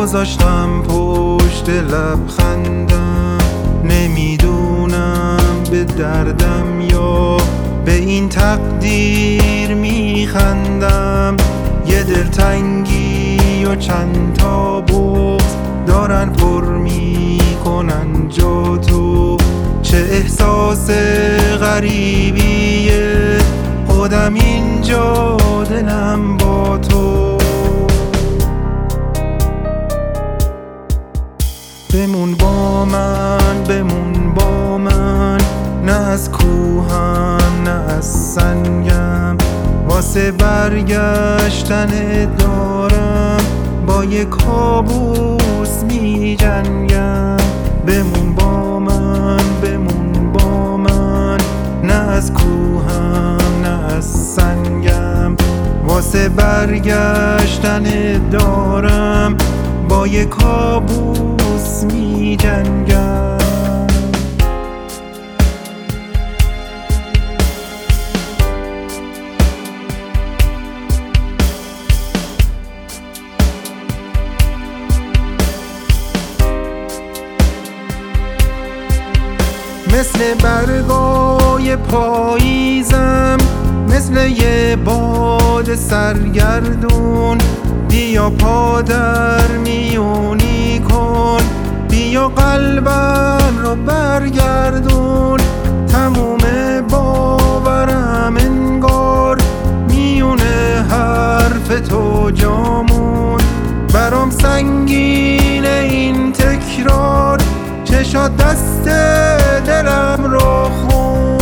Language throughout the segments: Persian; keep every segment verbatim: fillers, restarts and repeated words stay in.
گذاشتم پشت لبخندم، نمیدونم به دردم یا به این تقدیر میخندم. یه دلتنگی و چند تا بغض دارن پر میکنن جا تو. چه احساس غریبیه خودم اینجا، دلم با تو. بمون با من، بمون با من، نه از کوهم نه از سنگم. واسه برگشتن دارم با یه کابوس می جنگم. بمون با من، بمون با من، نه از کوهم نه از سنگم. واسه برگشتن دارم با یه کابوس می جنگم. مثل برگای پاییزم، مثل یه باد سرگردون. بیا پا در میونی کن، بیا قلبم رو برگردون. تموم باورم انگار میونه حرف تو جامون. برام سنگینه این تکرار، چشات دست دلم رو خوند.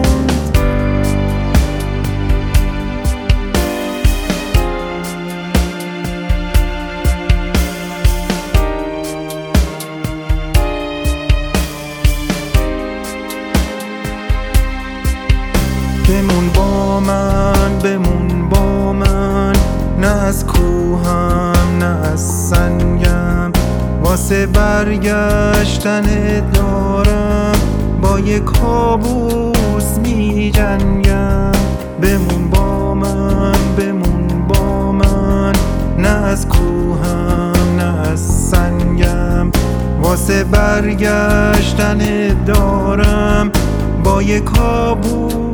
بمون با من، بمون با من، نه از کوهم نه از سنگم. واسه برگشتن دارم با یه کابوس می جنگم. بمون با من، بمون با من، نه از کوهم نه از سنگم. واسه برگشتن دارم با یه کابوس